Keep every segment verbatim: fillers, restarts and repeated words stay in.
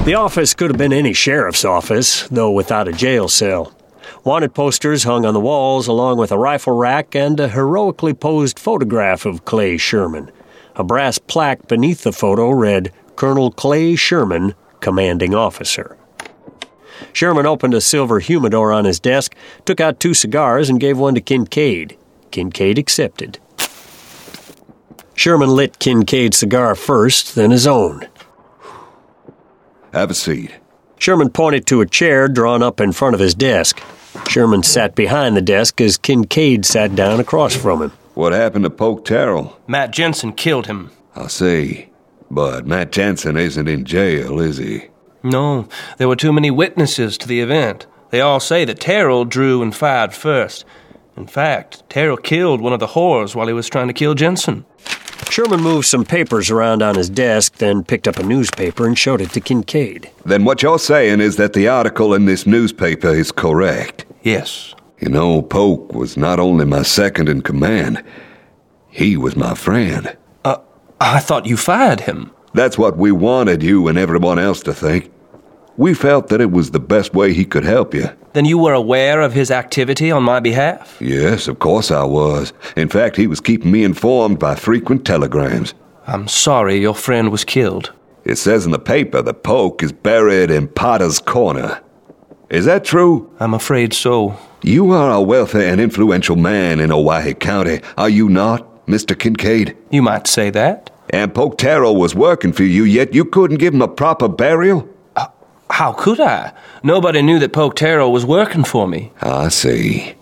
The office could have been any sheriff's office, though without a jail cell. Wanted posters hung on the walls, along with a rifle rack and a heroically posed photograph of Clay Sherman. A brass plaque beneath the photo read, Colonel Clay Sherman, Commanding Officer. Sherman opened a silver humidor on his desk, took out two cigars, and gave one to Kincaid. Kincaid accepted. Sherman lit Kincaid's cigar first, then his own. Have a seat. Sherman pointed to a chair drawn up in front of his desk. Sherman sat behind the desk as Kincaid sat down across from him. What happened to Polk Terrell? Matt Jensen killed him. I see. But Matt Jensen isn't in jail, is he? No, there were too many witnesses to the event. They all say that Terrell drew and fired first. In fact, Terrell killed one of the whores while he was trying to kill Jensen. Sherman moved some papers around on his desk, then picked up a newspaper and showed it to Kincaid. Then what you're saying is that the article in this newspaper is correct? Yes. You know, Polk was not only my second in command, he was my friend. Uh, I thought you fired him. That's what we wanted you and everyone else to think. We felt that it was the best way he could help you. Then you were aware of his activity on my behalf? Yes, of course I was. In fact, he was keeping me informed by frequent telegrams. I'm sorry your friend was killed. It says in the paper that Polk is buried in Potter's Corner. Is that true? I'm afraid so. You are a wealthy and influential man in Owyhee County, are you not, Mister Kincaid? You might say that. And Polk Terrell was working for you, yet you couldn't give him a proper burial? Uh, how could I? Nobody knew that Polk Terrell was working for me. I see.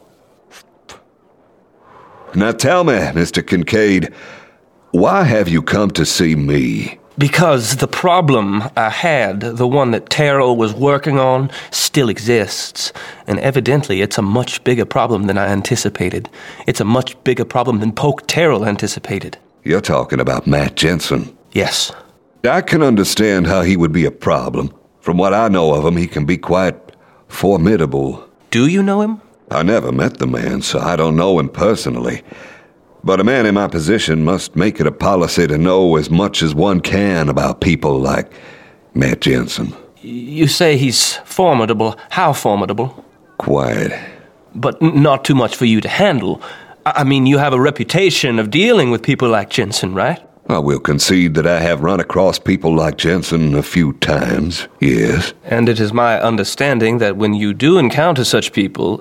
Now tell me, Mister Kincaid, why have you come to see me? Because the problem I had, the one that Terrell was working on, still exists. And evidently it's a much bigger problem than I anticipated. It's a much bigger problem than Polk Terrell anticipated. You're talking about Matt Jensen. Yes. I can understand how he would be a problem. From what I know of him, he can be quite formidable. Do you know him? I never met the man, so I don't know him personally. But a man in my position must make it a policy to know as much as one can about people like Matt Jensen. You say he's formidable. How formidable? Quite. But n- not too much for you to handle. I mean, you have a reputation of dealing with people like Jensen, right? I will concede that I have run across people like Jensen a few times, yes. And it is my understanding that when you do encounter such people,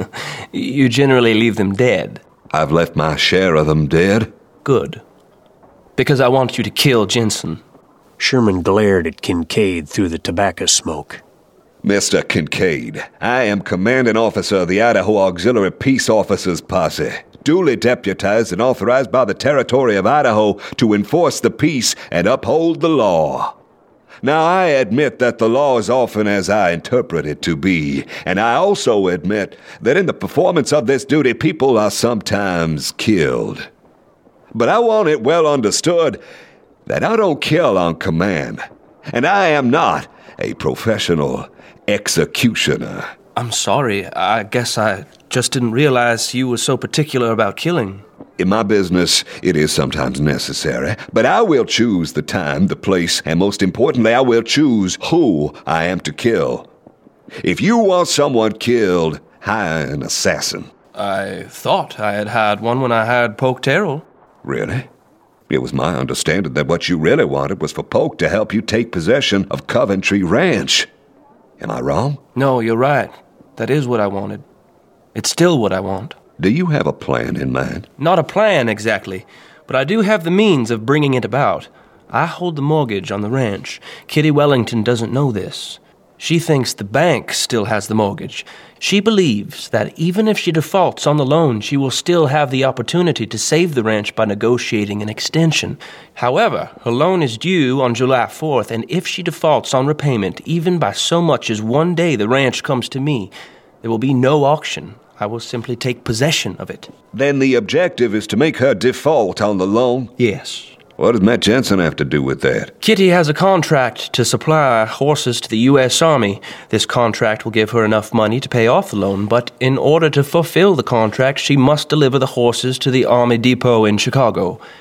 you generally leave them dead. I've left my share of them dead. Good. Because I want you to kill Jensen. Sherman glared at Kincaid through the tobacco smoke. Mister Kincaid, I am commanding officer of the Idaho Auxiliary Peace Officers Posse, duly deputized and authorized by the Territory of Idaho to enforce the peace and uphold the law. Now, I admit that the law is often as I interpret it to be, and I also admit that in the performance of this duty, people are sometimes killed. But I want it well understood that I don't kill on command, and I am not a professional executioner. I'm sorry. I guess I just didn't realize you were so particular about killing. In my business, it is sometimes necessary, but I will choose the time, the place, and most importantly, I will choose who I am to kill. If you want someone killed, hire an assassin. I thought I had hired one when I hired Polk Terrell. Really? It was my understanding that what you really wanted was for Polk to help you take possession of Coventry Ranch. Am I wrong? No, you're right. That is what I wanted. It's still what I want. Do you have a plan in mind? Not a plan, exactly. But I do have the means of bringing it about. I hold the mortgage on the ranch. Kitty Wellington doesn't know this. She thinks the bank still has the mortgage. She believes that even if she defaults on the loan, she will still have the opportunity to save the ranch by negotiating an extension. However, her loan is due on July fourth, and if she defaults on repayment, even by so much as one day the ranch comes to me, there will be no auction. I will simply take possession of it. Then the objective is to make her default on the loan? Yes. What does Matt Jensen have to do with that? Kitty has a contract to supply horses to the U S Army. This contract will give her enough money to pay off the loan, but in order to fulfill the contract, she must deliver the horses to the Army depot in Chicago.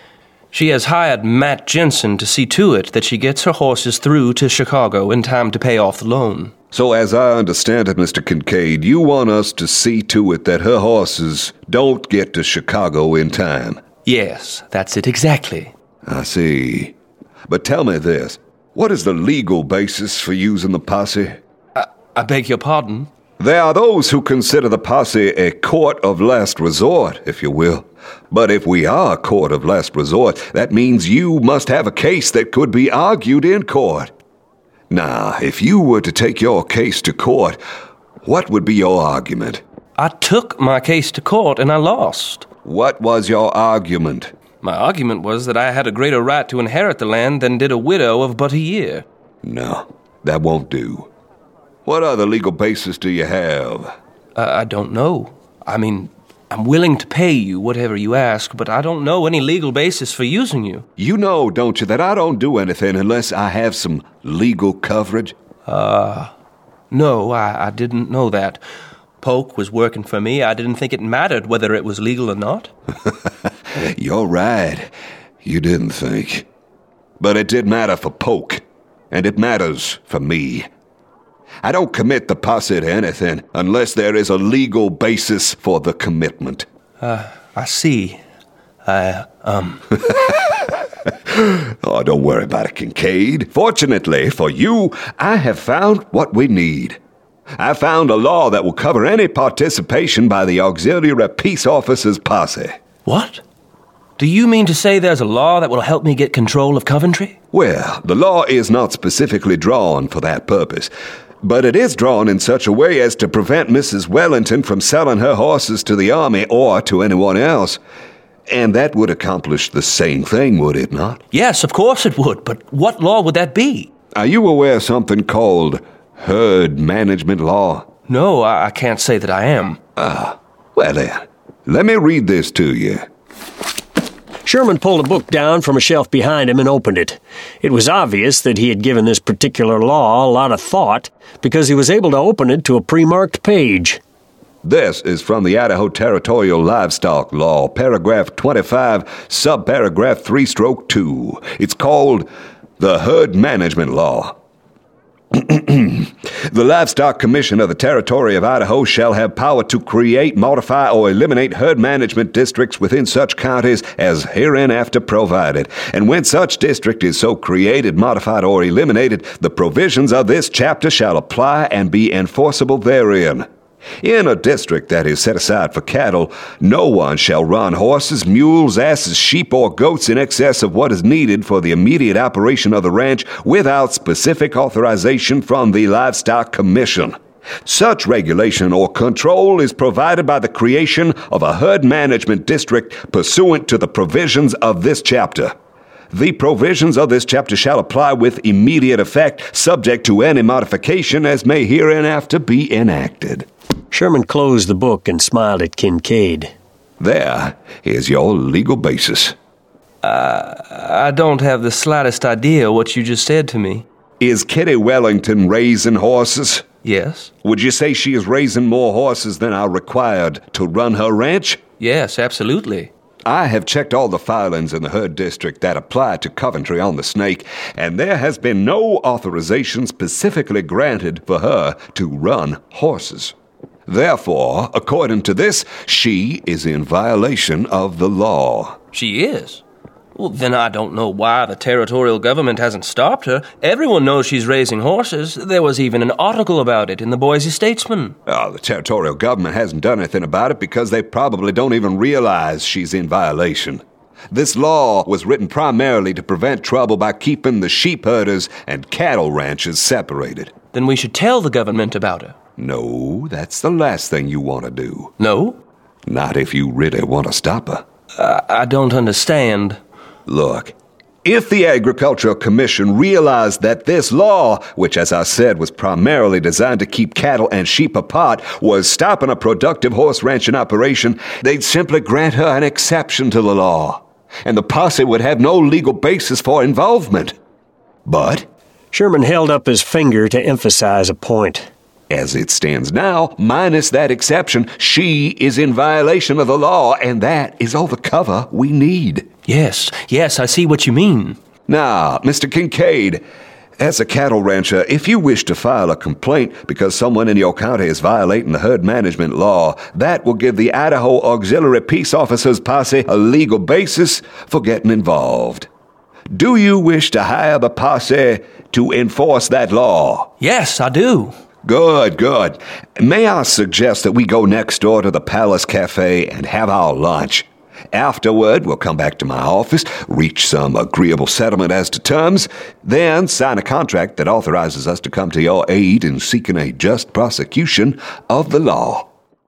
She has hired Matt Jensen to see to it that she gets her horses through to Chicago in time to pay off the loan. So as I understand it, Mister Kincaid, you want us to see to it that her horses don't get to Chicago in time? Yes, that's it exactly. I see. But tell me this. What is the legal basis for using the posse? I, I beg your pardon? There are those who consider the posse a court of last resort, if you will. But if we are a court of last resort, that means you must have a case that could be argued in court. Now, if you were to take your case to court, what would be your argument? I took my case to court and I lost. What was your argument? My argument was that I had a greater right to inherit the land than did a widow of but a year. No, that won't do. What other legal basis do you have? Uh, I don't know. I mean, I'm willing to pay you whatever you ask, but I don't know any legal basis for using you. You know, don't you, that I don't do anything unless I have some legal coverage? Uh, no, I, I didn't know that. Polk was working for me. I didn't think it mattered whether it was legal or not. You're right. You didn't think. But it did matter for Polk, and it matters for me. I don't commit the posse to anything unless there is a legal basis for the commitment. Uh, I see. I, um... Oh, don't worry about it, Kincaid. Fortunately for you, I have found what we need. I found a law that will cover any participation by the Auxiliary Peace Officers posse. What? Do you mean to say there's a law that will help me get control of Coventry? Well, the law is not specifically drawn for that purpose, but it is drawn in such a way as to prevent Missus Wellington from selling her horses to the Army or to anyone else. And that would accomplish the same thing, would it not? Yes, of course it would, but what law would that be? Are you aware of something called herd management law? No, I, I can't say that I am. Ah, well then, let me read this to you. Sherman pulled a book down from a shelf behind him and opened it. It was obvious that he had given this particular law a lot of thought, because he was able to open it to a pre-marked page. This is from the Idaho Territorial Livestock Law, paragraph twenty-five, subparagraph three stroke two. It's called the Herd Management Law. The Livestock Commission of the Territory of Idaho shall have power to create, modify, or eliminate herd management districts within such counties as hereinafter provided. And when such district is so created, modified, or eliminated, the provisions of this chapter shall apply and be enforceable therein. In a district that is set aside for cattle, no one shall run horses, mules, asses, sheep, or goats in excess of what is needed for the immediate operation of the ranch without specific authorization from the Livestock Commission. Such regulation or control is provided by the creation of a herd management district pursuant to the provisions of this chapter. The provisions of this chapter shall apply with immediate effect, subject to any modification as may hereinafter be enacted. Sherman closed the book and smiled at Kincaid. There is your legal basis. Uh, I don't have the slightest idea what you just said to me. Is Kitty Wellington raising horses? Yes. Would you say she is raising more horses than are required to run her ranch? Yes, absolutely. I have checked all the filings in the herd district that apply to Coventry on the Snake, and there has been no authorization specifically granted for her to run horses. Therefore, according to this, she is in violation of the law. She is? Well, then I don't know why the territorial government hasn't stopped her. Everyone knows she's raising horses. There was even an article about it in the Boise Statesman. Oh, the territorial government hasn't done anything about it because they probably don't even realize she's in violation. This law was written primarily to prevent trouble by keeping the sheep herders and cattle ranchers separated. Then we should tell the government about her. No, that's the last thing you want to do. No? Not if you really want to stop her. Uh, I don't understand. Look, if the Agricultural Commission realized that this law, which as I said was primarily designed to keep cattle and sheep apart, was stopping a productive horse ranching operation, they'd simply grant her an exception to the law, and the posse would have no legal basis for involvement. But Sherman held up his finger to emphasize a point. As it stands now, minus that exception, she is in violation of the law, and that is all the cover we need. Yes, yes, I see what you mean. Now, Mister Kincaid, as a cattle rancher, if you wish to file a complaint because someone in your county is violating the herd management law, that will give the Idaho Auxiliary Peace Officers Posse a legal basis for getting involved. Do you wish to hire the posse to enforce that law? Yes, I do. Good, good. May I suggest that we go next door to the Palace Cafe and have our lunch? Afterward, we'll come back to my office, reach some agreeable settlement as to terms, then sign a contract that authorizes us to come to your aid in seeking a just prosecution of the law.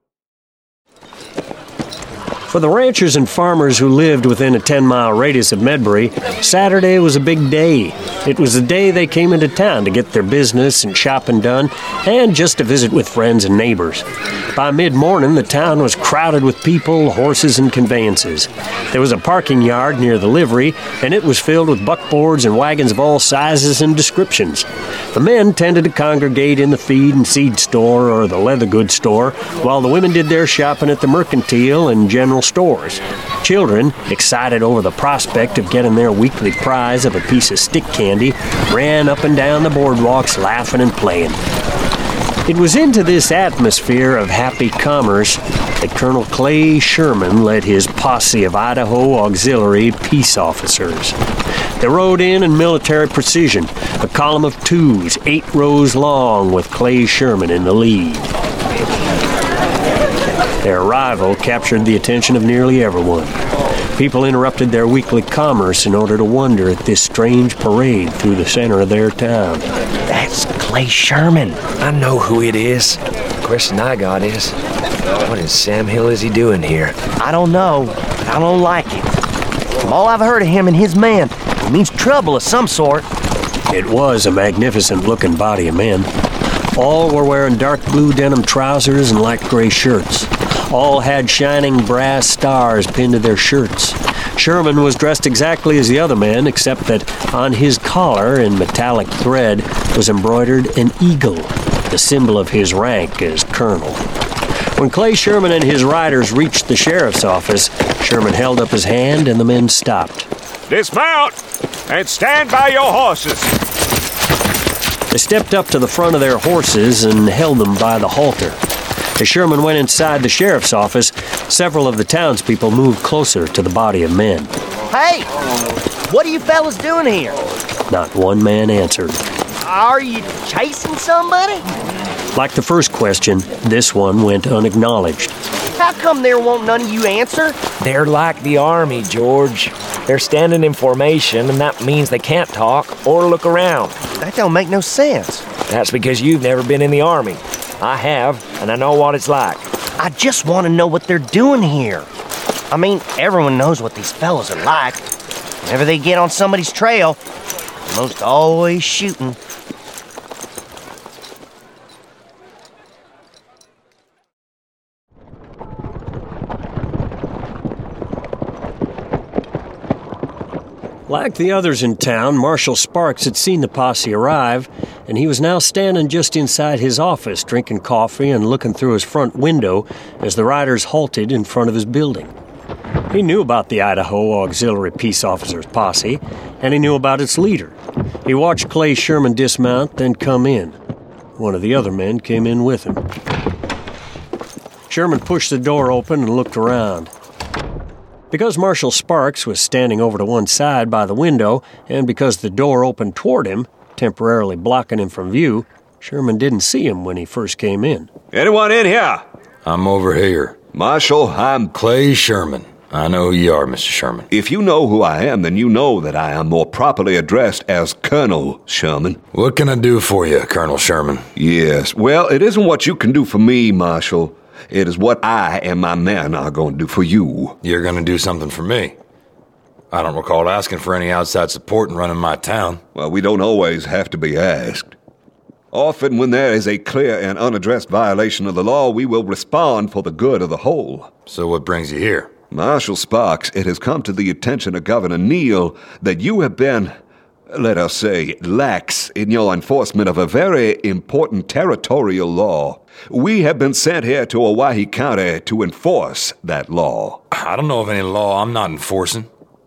For the ranchers and farmers who lived within a ten-mile radius of Medbury, Saturday was a big day. It was the day they came into town to get their business and shopping done, and just to visit with friends and neighbors. By mid-morning, the town was crowded with people, horses, and conveyances. There was a parking yard near the livery, and it was filled with buckboards and wagons of all sizes and descriptions. The men tended to congregate in the feed and seed store or the leather goods store, while the women did their shopping at the mercantile and general stores. Children, excited over the prospect of getting their weekly prize of a piece of stick candy, ran up and down the boardwalks laughing and playing. It was into this atmosphere of happy commerce that Colonel Clay Sherman led his posse of Idaho Auxiliary Peace Officers. They rode in in military precision, a column of twos, eight rows long, with Clay Sherman in the lead. Their arrival captured the attention of nearly everyone. People interrupted their weekly commerce in order to wonder at this strange parade through the center of their town. That's Clay Sherman. I know who it is. The question I got is, what in Sam Hill is he doing here? I don't know, but I don't like it. From all I've heard of him and his men, it means trouble of some sort. It was a magnificent-looking body of men. All were wearing dark blue denim trousers and light gray shirts. All had shining brass stars pinned to their shirts. Sherman was dressed exactly as the other men, except that on his collar in metallic thread was embroidered an eagle, the symbol of his rank as colonel. When Clay Sherman and his riders reached the sheriff's office, Sherman held up his hand and the men stopped. Dismount and stand by your horses. They stepped up to the front of their horses and held them by the halter. As Sherman went inside the sheriff's office, several of the townspeople moved closer to the body of men. Hey, what are you fellas doing here? Not one man answered. Are you chasing somebody? Like the first question, this one went unacknowledged. How come there won't none of you answer? They're like the Army, George. They're standing in formation, and that means they can't talk or look around. That don't make no sense. That's because you've never been in the Army. I have, and I know what it's like. I just want to know what they're doing here. I mean, everyone knows what these fellas are like. Whenever they get on somebody's trail, they're most always shooting. Like the others in town, Marshal Sparks had seen the posse arrive, and he was now standing just inside his office, drinking coffee and looking through his front window as the riders halted in front of his building. He knew about the Idaho Auxiliary Peace Officers posse, and he knew about its leader. He watched Clay Sherman dismount, then come in. One of the other men came in with him. Sherman pushed the door open and looked around. Because Marshal Sparks was standing over to one side by the window, and because the door opened toward him, temporarily blocking him from view, Sherman didn't see him when he first came in. Anyone in here? I'm over here. Marshal, I'm... Clay Sherman. I know who you are, Mister Sherman. If you know who I am, then you know that I am more properly addressed as Colonel Sherman. What can I do for you, Colonel Sherman? Yes, well, it isn't what you can do for me, Marshal. It is what I and my men are going to do for you. You're going to do something for me. I don't recall asking for any outside support in running my town. Well, we don't always have to be asked. Often when there is a clear and unaddressed violation of the law, we will respond for the good of the whole. So what brings you here? Marshal Sparks, it has come to the attention of Governor Neal that you have been, let us say, lax in your enforcement of a very important territorial law. We have been sent here to Owyhee County to enforce that law. I don't know of any law I'm not enforcing.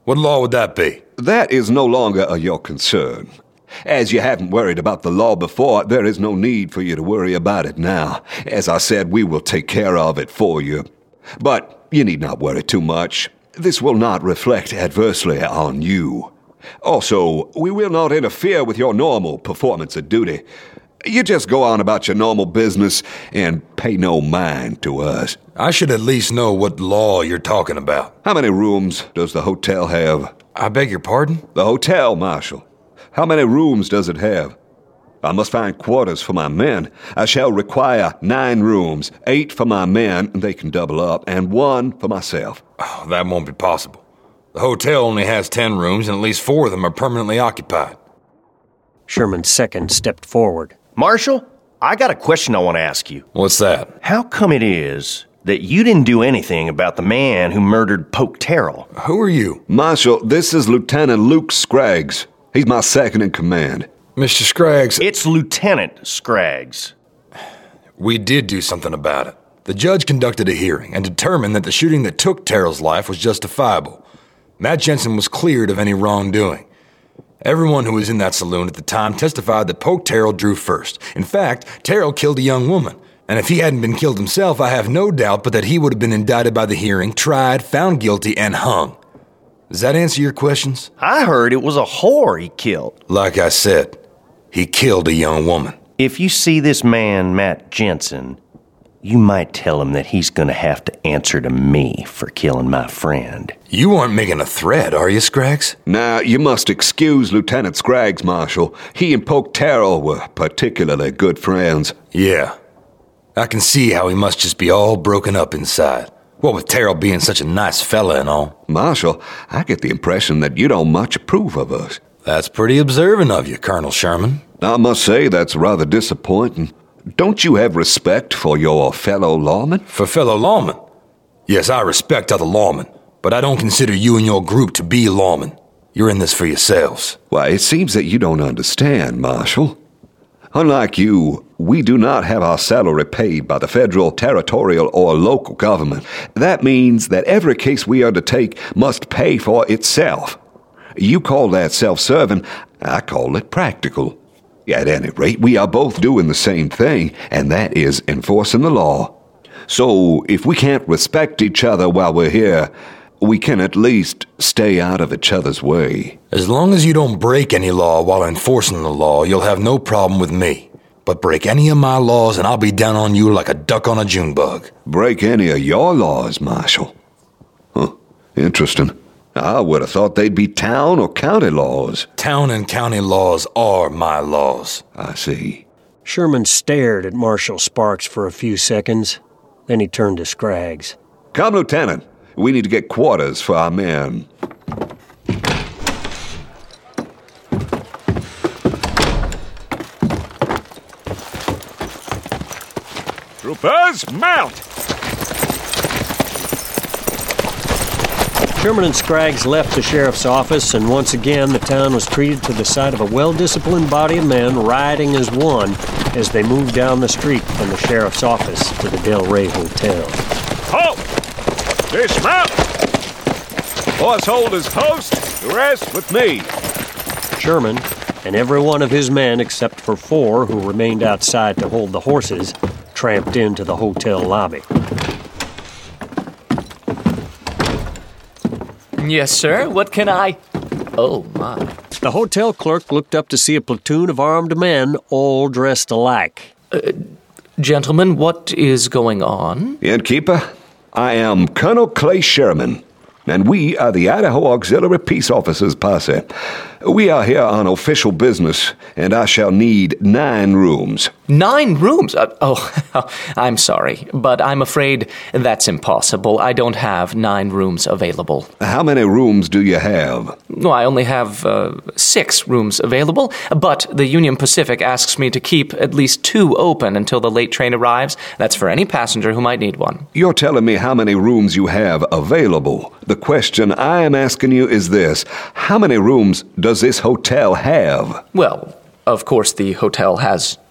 What law would that be? That is no longer a your concern. As you haven't worried about the law before, there is no need for you to worry about it now. As I said, we will take care of it for you. But you need not worry too much. This will not reflect adversely on you. Also, we will not interfere with your normal performance of duty. You just go on about your normal business and pay no mind to us. I should at least know what law you're talking about. How many rooms does the hotel have? I beg your pardon? The hotel, Marshal. How many rooms does it have? I must find quarters for my men. I shall require nine rooms, eight for my men, they can double up, and one for myself. Oh, that won't be possible. The hotel only has ten rooms, and at least four of them are permanently occupied. Sherman's second stepped forward. Marshal, I got a question I want to ask you. What's that? How come it is that you didn't do anything about the man who murdered Polk Terrell? Who are you? Marshal, this is Lieutenant Luke Scraggs. He's my second in command. Mister Scraggs. It's Lieutenant Scraggs. We did do something about it. The judge conducted a hearing and determined that the shooting that took Terrell's life was justifiable. Matt Jensen was cleared of any wrongdoing. Everyone who was in that saloon at the time testified that Polk Terrell drew first. In fact, Terrell killed a young woman. And if he hadn't been killed himself, I have no doubt but that he would have been indicted by the hearing, tried, found guilty, and hung. Does that answer your questions? I heard it was a whore he killed. Like I said, he killed a young woman. If you see this man, Matt Jensen, you might tell him that he's going to have to answer to me for killing my friend. You aren't making a threat, are you, Scraggs? Now, you must excuse Lieutenant Scraggs, Marshal. He and Polk Terrell were particularly good friends. Yeah. I can see how he must just be all broken up inside. What with Terrell being such a nice fella and all. Marshal, I get the impression that you don't much approve of us. That's pretty observant of you, Colonel Sherman. I must say that's rather disappointing. Don't you have respect for your fellow lawmen? For fellow lawmen? Yes, I respect other lawmen, but I don't consider you and your group to be lawmen. You're in this for yourselves. Why, it seems that you don't understand, Marshal. Unlike you, we do not have our salary paid by the federal, territorial, or local government. That means that every case we undertake must pay for itself. You call that self-serving, I call it practical. At any rate, we are both doing the same thing, and that is enforcing the law. So, if we can't respect each other while we're here, we can at least stay out of each other's way. As long as you don't break any law while enforcing the law, you'll have no problem with me. But break any of my laws and I'll be down on you like a duck on a June bug. Break any of your laws, Marshal? Huh, interesting. I would have thought they'd be town or county laws. Town and county laws are my laws. I see. Sherman stared at Marshal Sparks for a few seconds. Then he turned to Scraggs. Come, Lieutenant. We need to get quarters for our men. Troopers, mount! Sherman and Scraggs left the sheriff's office, and once again the town was treated to the sight of a well-disciplined body of men riding as one as they moved down the street from the sheriff's office to the Del Rey Hotel. Halt! Dismount! Horseholders post, the rest with me. Sherman and every one of his men, except for four who remained outside to hold the horses, tramped into the hotel lobby. Yes, sir. What can I... Oh, my. The hotel clerk looked up to see a platoon of armed men, all dressed alike. Uh, gentlemen, what is going on? Innkeeper, I am Colonel Clay Sherman, and we are the Idaho Auxiliary Peace Officers Posse. We are here on official business, and I shall need nine rooms. Nine rooms? Uh, oh, I'm sorry, but I'm afraid that's impossible. I don't have nine rooms available. How many rooms do you have? Well, I only have uh, six rooms available, but the Union Pacific asks me to keep at least two open until the late train arrives. That's for any passenger who might need one. You're telling me how many rooms you have available. The question I am asking you is this: how many rooms does this hotel have? Well, of course the hotel has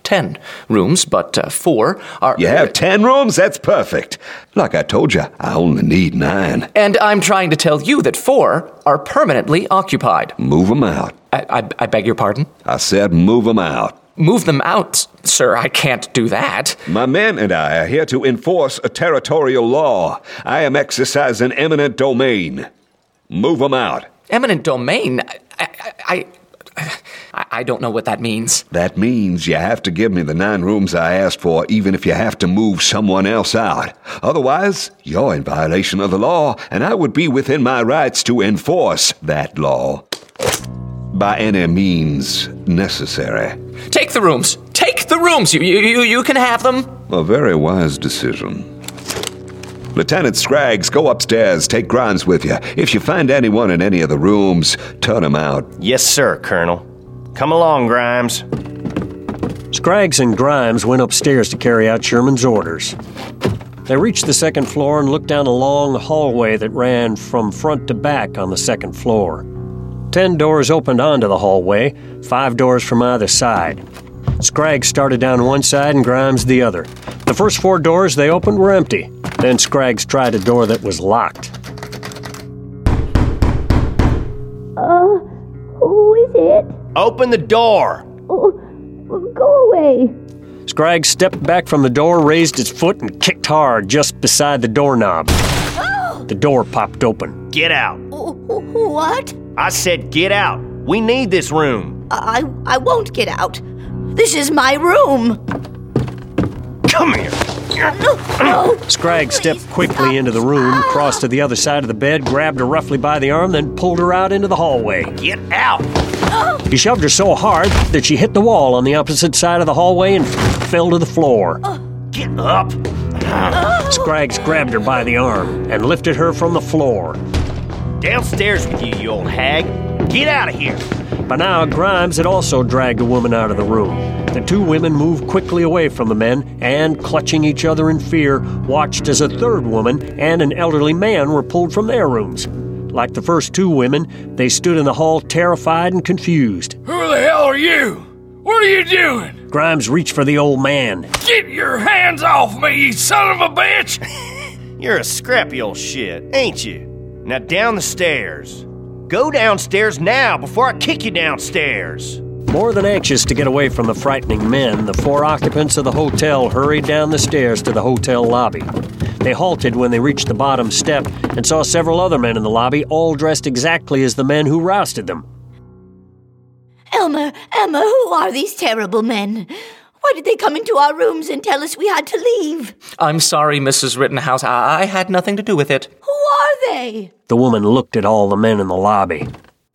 ten rooms, but uh, four are... You have ten rooms? That's perfect. Like I told you, I only need nine. And I'm trying to tell you that four are permanently occupied. Move them out. I, I, I beg your pardon? I said move them out. Move them out, sir. I can't do that. My men and I are here to enforce a territorial law. I am exercising eminent domain. Move them out. Eminent domain? I, I, I, I don't know what that means. That means you have to give me the nine rooms I asked for, even if you have to move someone else out. Otherwise, you're in violation of the law, and I would be within my rights to enforce that law. By any means necessary. Take the rooms. Take the rooms. You, you, you can have them. A very wise decision. Lieutenant Scraggs, go upstairs. Take Grimes with you. If you find anyone in any of the rooms, turn them out. Yes, sir, Colonel. Come along, Grimes. Scraggs and Grimes went upstairs to carry out Sherman's orders. They reached the second floor and looked down a long hallway that ran from front to back on the second floor. Ten doors opened onto the hallway, five doors from either side. Scraggs started down one side and Grimes the other. The first four doors they opened were empty. Then Scraggs tried a door that was locked. Uh, who is it? Open the door! Oh, go away. Scraggs stepped back from the door, raised his foot, and kicked hard just beside the doorknob. The door popped open. Get out. What? I said get out. We need this room. I I won't get out. This is my room. Come here. No, no. Scraggs stepped quickly into the room, crossed to the other side of the bed, grabbed her roughly by the arm, then pulled her out into the hallway. Get out. He shoved her so hard that she hit the wall on the opposite side of the hallway and fell to the floor. Get up. Scraggs grabbed her by the arm and lifted her from the floor. Downstairs with you, you old hag. Get out of here. By now, Grimes had also dragged a woman out of the room. The two women moved quickly away from the men and, clutching each other in fear, watched as a third woman and an elderly man were pulled from their rooms. Like the first two women, they stood in the hall terrified and confused. Who the hell are you? What are you doing? Grimes reached for the old man. Get your hands off me, you son of a bitch! You're a scrappy old shit, ain't you? Now down the stairs. Go downstairs now before I kick you downstairs. More than anxious to get away from the frightening men, the four occupants of the hotel hurried down the stairs to the hotel lobby. They halted when they reached the bottom step and saw several other men in the lobby, all dressed exactly as the men who rousted them. Elmer, Emma, who are these terrible men? Why did they come into our rooms and tell us we had to leave? I'm sorry, Missus Rittenhouse. I, I had nothing to do with it. Who are they? The woman looked at all the men in the lobby.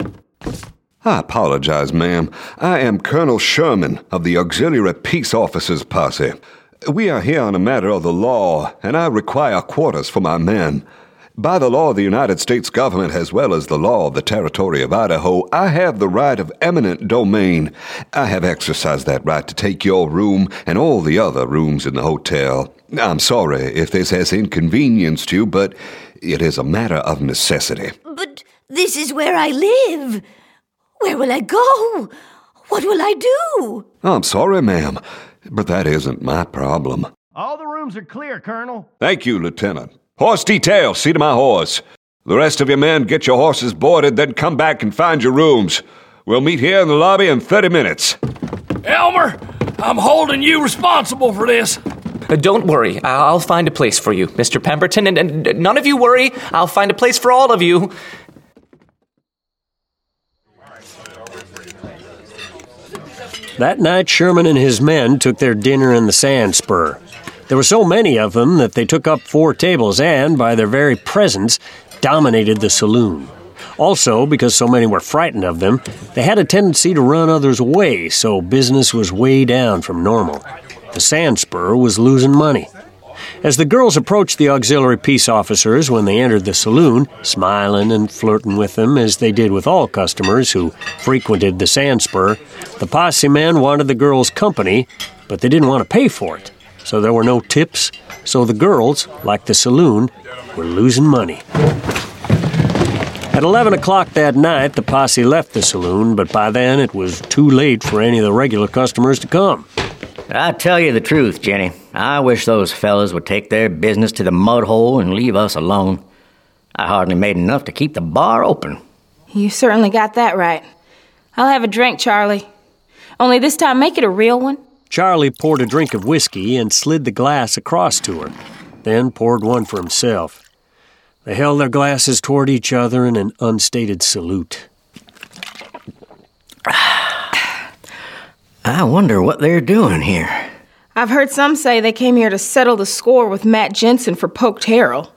I apologize, ma'am. I am Colonel Sherman of the Auxiliary Peace Officers Posse. We are here on a matter of the law, and I require quarters for my men. By the law of the United States government, as well as the law of the territory of Idaho, I have the right of eminent domain. I have exercised that right to take your room and all the other rooms in the hotel. I'm sorry if this has inconvenienced you, but it is a matter of necessity. But this is where I live. Where will I go? What will I do? I'm sorry, ma'am, but that isn't my problem. All the rooms are clear, Colonel. Thank you, Lieutenant. Horse detail, see to my horse. The rest of your men, get your horses boarded, then come back and find your rooms. We'll meet here in the lobby in thirty minutes. Elmer, I'm holding you responsible for this. Uh, don't worry. I'll find a place for you, Mister Pemberton, and, and none of you worry. I'll find a place for all of you. That night, Sherman and his men took their dinner in the Sand Spur. There were so many of them that they took up four tables and, by their very presence, dominated the saloon. Also, because so many were frightened of them, they had a tendency to run others away, so business was way down from normal. The Sand Spur was losing money. As the girls approached the auxiliary peace officers when they entered the saloon, smiling and flirting with them as they did with all customers who frequented the Sand Spur, the posse men wanted the girls' company, but they didn't want to pay for it. So there were no tips, so the girls, like the saloon, were losing money. At eleven o'clock that night, the posse left the saloon, but by then it was too late for any of the regular customers to come. I tell you the truth, Jenny. I wish those fellas would take their business to the mud hole and leave us alone. I hardly made enough to keep the bar open. You certainly got that right. I'll have a drink, Charlie. Only this time, make it a real one. Charlie poured a drink of whiskey and slid the glass across to her, then poured one for himself. They held their glasses toward each other in an unstated salute. I wonder what they're doing here. I've heard some say they came here to settle the score with Matt Jensen for Poke Terrell.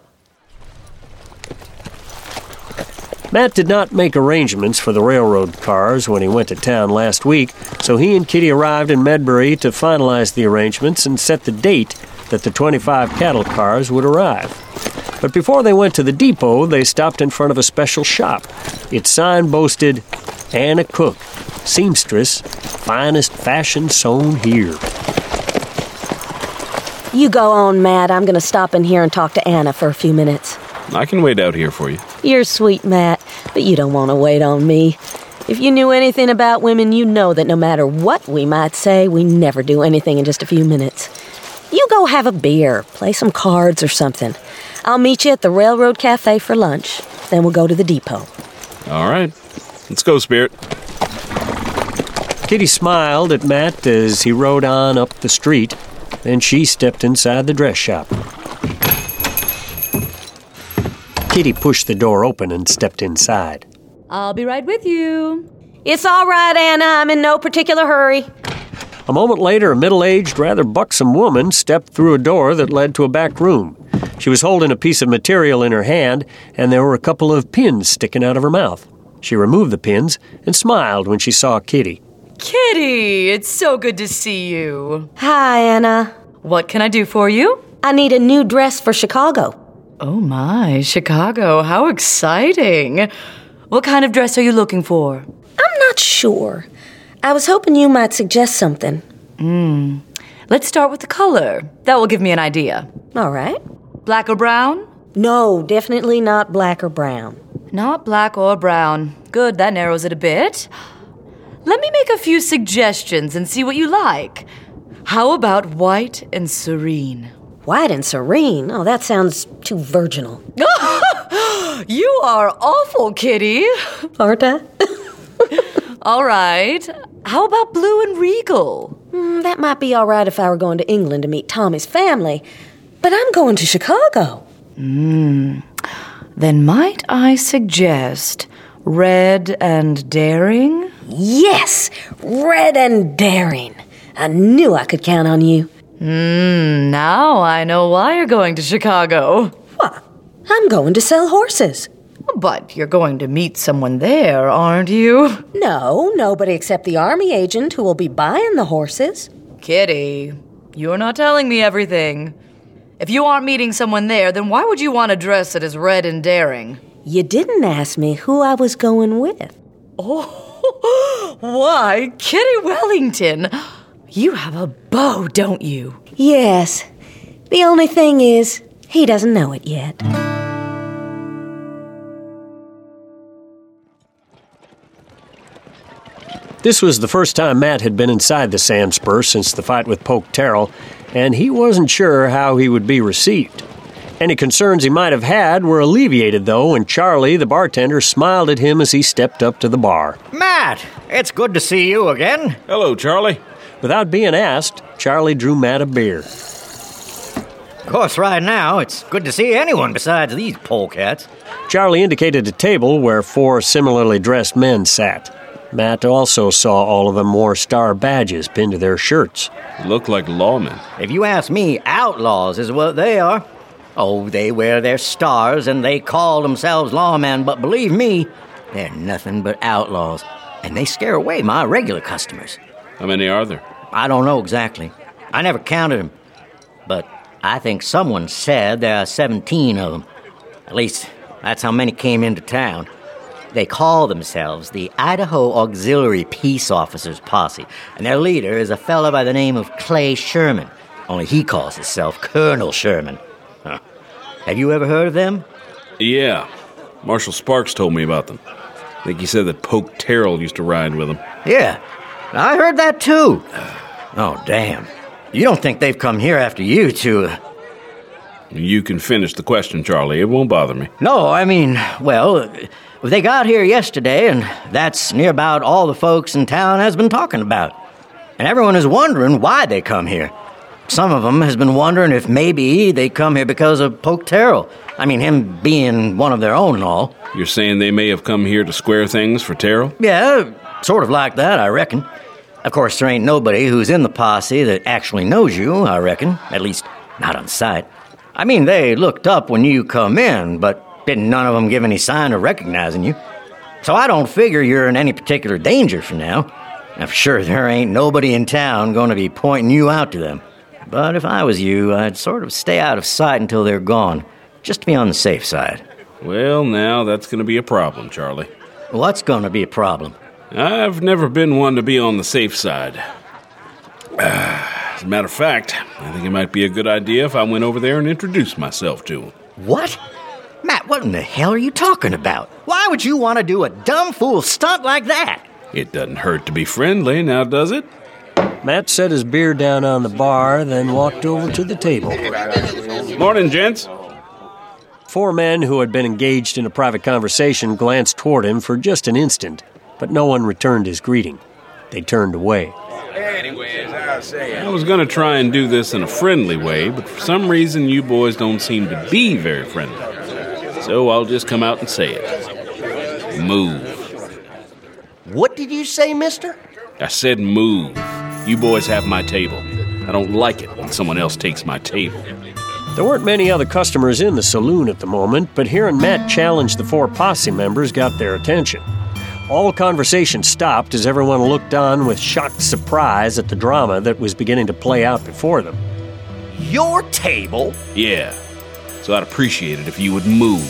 Matt did not make arrangements for the railroad cars when he went to town last week, so he and Kitty arrived in Medbury to finalize the arrangements and set the date that the twenty-five cattle cars would arrive. But before they went to the depot, they stopped in front of a special shop. Its sign boasted, Anna Cook, seamstress, finest fashion sewn here. You go on, Matt. I'm going to stop in here and talk to Anna for a few minutes. I can wait out here for you. You're sweet, Matt, but you don't want to wait on me. If you knew anything about women, you know that no matter what we might say, we never do anything in just a few minutes. You go have a beer, play some cards or something. I'll meet you at the Railroad Cafe for lunch. Then we'll go to the depot. All right. Let's go, Spirit. Kitty smiled at Matt as he rode on up the street. Then she stepped inside the dress shop. Kitty pushed the door open and stepped inside. I'll be right with you. It's all right, Anna. I'm in no particular hurry. A moment later, a middle-aged, rather buxom woman stepped through a door that led to a back room. She was holding a piece of material in her hand, and there were a couple of pins sticking out of her mouth. She removed the pins and smiled when she saw Kitty. Kitty, it's so good to see you. Hi, Anna. What can I do for you? I need a new dress for Chicago. Oh my, Chicago, how exciting. What kind of dress are you looking for? I'm not sure. I was hoping you might suggest something. Hmm. Let's start with the color. That will give me an idea. All right. Black or brown? No, definitely not black or brown. Not black or brown. Good, that narrows it a bit. Let me make a few suggestions and see what you like. How about white and serene? White and serene? Oh, that sounds too virginal. You are awful, Kitty. Aren't I? All right. How about blue and regal? Mm, that might be all right if I were going to England to meet Tommy's family. But I'm going to Chicago. Hmm. Then might I suggest red and daring? Yes! Red and daring. I knew I could count on you. Hmm, now I know why you're going to Chicago. What? I'm going to sell horses. But you're going to meet someone there, aren't you? No, nobody except the army agent who will be buying the horses. Kitty, you're not telling me everything. If you aren't meeting someone there, then why would you want to dress it as red and daring? You didn't ask me who I was going with. Oh, why, Kitty Wellington, you have a beau, don't you? Yes. The only thing is, he doesn't know it yet. This was the first time Matt had been inside the Sand Spur since the fight with Poke Terrell, and he wasn't sure how he would be received. Any concerns he might have had were alleviated, though, and Charlie, the bartender, smiled at him as he stepped up to the bar. Matt, it's good to see you again. Hello, Charlie. Without being asked, Charlie drew Matt a beer. Of course, right now, it's good to see anyone besides these polecats. Charlie indicated a table where four similarly dressed men sat. Matt also saw all of them wore star badges pinned to their shirts. Look like lawmen. If you ask me, outlaws is what they are. Oh, they wear their stars and they call themselves lawmen, but believe me, they're nothing but outlaws. And they scare away my regular customers. How many are there? I don't know exactly. I never counted them. But I think someone said there are seventeen of them. At least, that's how many came into town. They call themselves the Idaho Auxiliary Peace Officers Posse, and their leader is a fellow by the name of Clay Sherman, only he calls himself Colonel Sherman. Huh. Have you ever heard of them? Yeah. Marshal Sparks told me about them. I think he said that Poke Terrell used to ride with them. Yeah, I heard that too. Oh, damn. You don't think they've come here after you to... Uh... You can finish the question, Charlie. It won't bother me. No, I mean, well, they got here yesterday, and that's near about all the folks in town has been talking about. And everyone is wondering why they come here. Some of them has been wondering if maybe they come here because of Poke Terrell. I mean, him being one of their own and all. You're saying they may have come here to square things for Terrell? Yeah, sort of like that, I reckon. Of course, there ain't nobody who's in the posse that actually knows you, I reckon. At least, not on sight. I mean, they looked up when you come in, but didn't none of them give any sign of recognizing you. So I don't figure you're in any particular danger for now. I'm sure there ain't nobody in town going to be pointing you out to them. But if I was you, I'd sort of stay out of sight until they're gone, just to be on the safe side. Well, now that's going to be a problem, Charlie. What's going to be a problem? I've never been one to be on the safe side. As a matter of fact, I think it might be a good idea if I went over there and introduced myself to him. What? Matt, what in the hell are you talking about? Why would you want to do a dumb fool stunt like that? It doesn't hurt to be friendly, now does it? Matt set his beer down on the bar, then walked over to the table. Morning, gents. Four men who had been engaged in a private conversation glanced toward him for just an instant, but no one returned his greeting. They turned away. I was going to try and do this in a friendly way, but for some reason you boys don't seem to be very friendly. So I'll just come out and say it. Move. What did you say, mister? I said move. You boys have my table. I don't like it when someone else takes my table. There weren't many other customers in the saloon at the moment, but hearing Matt challenge the four posse members got their attention. All conversation stopped as everyone looked on with shocked surprise at the drama that was beginning to play out before them. Your table? Yeah. So I'd appreciate it if you would move.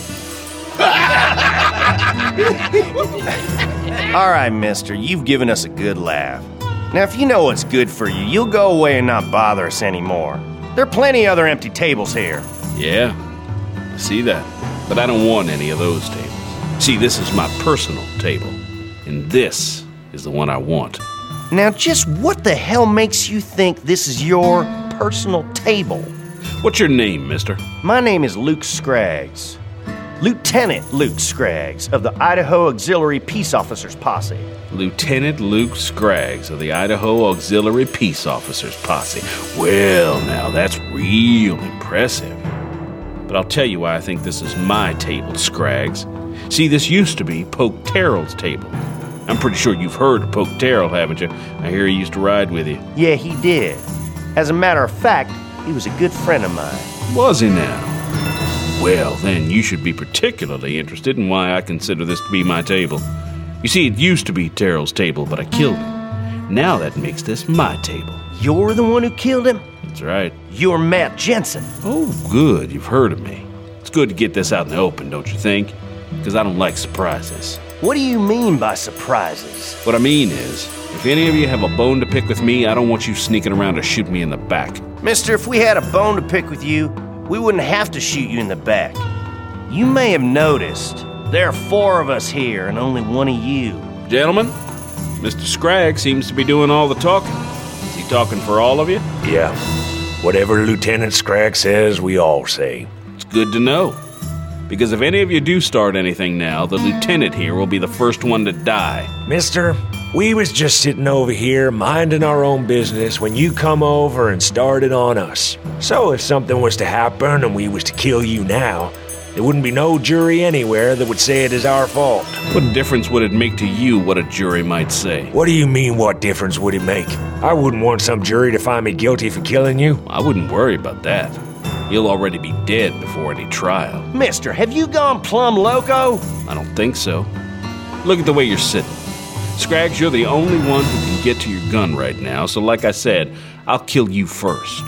All right, mister, you've given us a good laugh. Now, if you know what's good for you, you'll go away and not bother us anymore. There are plenty other empty tables here. Yeah, I see that. But I don't want any of those tables. See, this is my personal table. And this is the one I want. Now, just what the hell makes you think this is your personal table? What's your name, mister? My name is Luke Scraggs. Lieutenant Luke Scraggs of the Idaho Auxiliary Peace Officers Posse. Lieutenant Luke Scraggs of the Idaho Auxiliary Peace Officers Posse. Well, now, that's real impressive. But I'll tell you why I think this is my table, Scraggs. See, this used to be Poke Terrell's table. I'm pretty sure you've heard of Poke Terrell, haven't you? I hear he used to ride with you. Yeah, he did. As a matter of fact, he was a good friend of mine. Was he now? Well, then you should be particularly interested in why I consider this to be my table. You see, it used to be Terrell's table, but I killed him. Now that makes this my table. You're the one who killed him? That's right. You're Matt Jensen. Oh, good. You've heard of me. It's good to get this out in the open, don't you think? Because I don't like surprises. What do you mean by surprises? What I mean is, if any of you have a bone to pick with me, I don't want you sneaking around to shoot me in the back. Mister, if we had a bone to pick with you, we wouldn't have to shoot you in the back. You may have noticed, there are four of us here and only one of you. Gentlemen, Mister Scraggs seems to be doing all the talking. Is he talking for all of you? Yeah. Whatever Lieutenant Scraggs says, we all say. It's good to know. Because if any of you do start anything now, the lieutenant here will be the first one to die. Mister, we was just sitting over here minding our own business when you come over and started on us. So if something was to happen and we was to kill you now, there wouldn't be no jury anywhere that would say it is our fault. What difference would it make to you what a jury might say? What do you mean, what difference would it make? I wouldn't want some jury to find me guilty for killing you. I wouldn't worry about that. You'll already be dead before any trial. Mister, have you gone plumb loco? I don't think so. Look at the way you're sitting. Scraggs, you're the only one who can get to your gun right now, so like I said, I'll kill you first.